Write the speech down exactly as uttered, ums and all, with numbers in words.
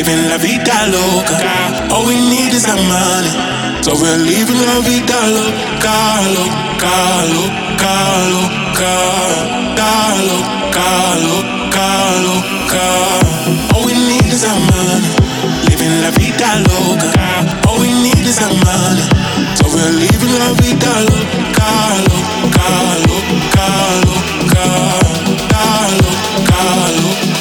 living la vida loca. All we need is our money, so we're living la vida loca, loca, loca, loca, loca, loca, loca. All we need is our money, living la vida loca. All we need is our money, so we're living la vida loca, loca, loca, loca, loca, loca, loca.